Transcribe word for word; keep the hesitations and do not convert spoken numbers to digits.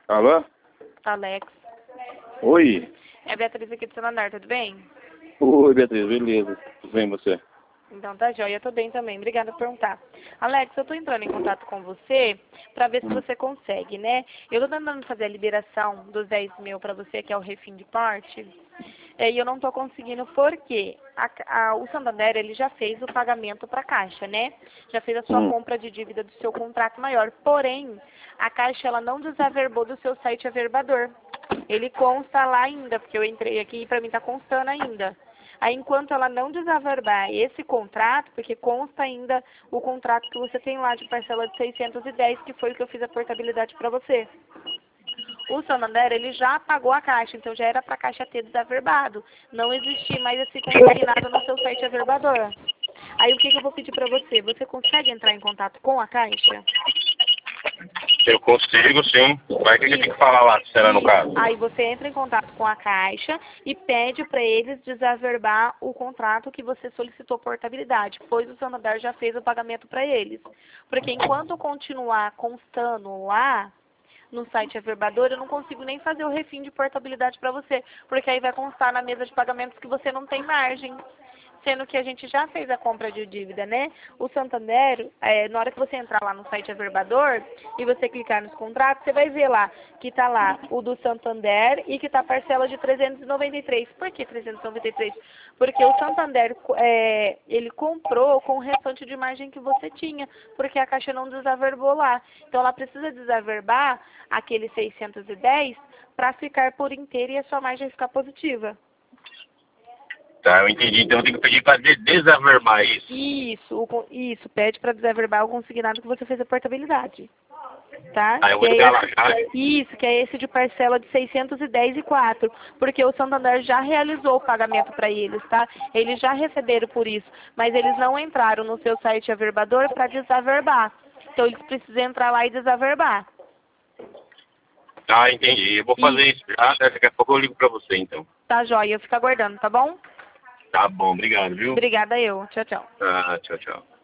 Alô? Alex. Oi. É a Beatriz aqui do Santander, tudo bem? Oi, Beatriz, beleza. Tudo bem você? Então tá joia, tô bem também. Obrigada por perguntar. Alex, eu tô entrando em contato com você pra ver se Hum. você consegue, né? Eu tô tentando fazer a liberação dos dez mil pra você, que é o refim de porte. É, e eu não tô conseguindo porque a, a, o Santander, ele já fez o pagamento pra Caixa, né? Já fez a sua Hum. compra de dívida do seu contrato maior. Porém, a Caixa, ela não desaverbou do seu site averbador. Ele consta lá ainda, porque eu entrei aqui e pra mim tá constando ainda. Aí, enquanto ela não desaverbar esse contrato, porque consta ainda o contrato que você tem lá de parcela de seiscentos e dez, que foi o que eu fiz a portabilidade para você. O Santander, ele já pagou a Caixa, então já era para a Caixa ter desaverbado. Não existia mais esse consignado no seu site averbador. Aí, o que, que eu vou pedir para você? Você consegue entrar em contato com a Caixa? Eu consigo, sim. Mas o que, que eu tenho que falar lá, será no caso? Aí você entra em contato com a Caixa e pede para eles desaverbar o contrato que você solicitou portabilidade, pois o Santander já fez o pagamento para eles. Porque enquanto continuar constando lá no site averbador, eu não consigo nem fazer o refim de portabilidade para você, porque aí vai constar na mesa de pagamentos que você não tem margem. Sendo que a gente já fez a compra de dívida, né? O Santander, é, na hora que você entrar lá no site Averbador e você clicar nos contratos, você vai ver lá que tá lá o do Santander e que tá a parcela de trezentos e noventa e três. Por que trezentos e noventa e três? Porque o Santander, é, ele comprou com o restante de margem que você tinha, porque a Caixa não desaverbou lá. Então ela precisa desaverbar aquele seiscentos e dez para ficar por inteiro e a sua margem ficar positiva. Tá, eu entendi. Então eu tenho que pedir para de desaverbar isso. Isso, o, isso, pede para desaverbar o consignado que você fez a portabilidade. Tá? Aí eu Que vou é ligar lá esse, já. isso, que é esse de parcela de seiscentos e dez e quatro, porque o Santander já realizou o pagamento para eles, tá? Eles já receberam por isso, mas eles não entraram no seu site averbador para desaverbar. Então eles precisam entrar lá e desaverbar. Tá, entendi. Eu vou fazer Isso, isso já. Daqui a pouco eu ligo para você, então. tá joia, eu fico aguardando, tá bom? Tá bom, obrigado, viu? Obrigada eu, tchau, tchau. Ah, tchau, tchau.